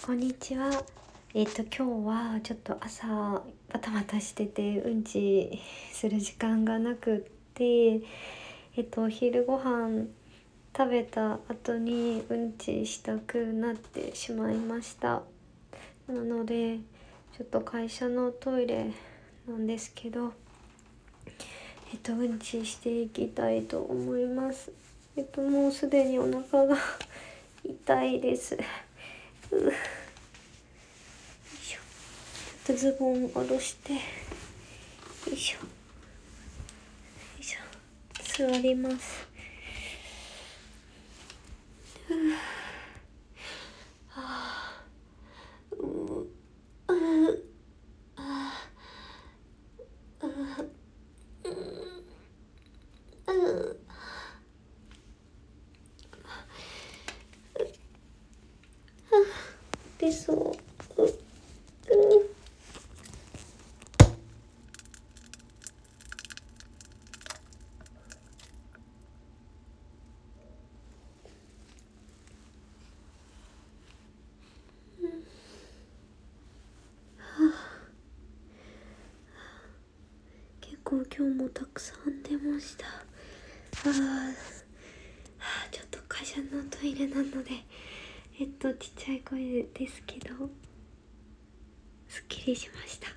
こんにちは。今日はちょっと朝バタバタしててうんちする時間がなくって、お昼ご飯食べた後にうんちしたくなってしまいました。なのでちょっと会社のトイレなんですけど、うんちしていきたいと思います。もうすでにお腹が痛いです。ちょっとズボン下ろして、よいしょよいしょ、座ります。出そう。結構今日もたくさん出ました。ちょっと会社のトイレなのでちっちゃい声ですけどすっきりしました。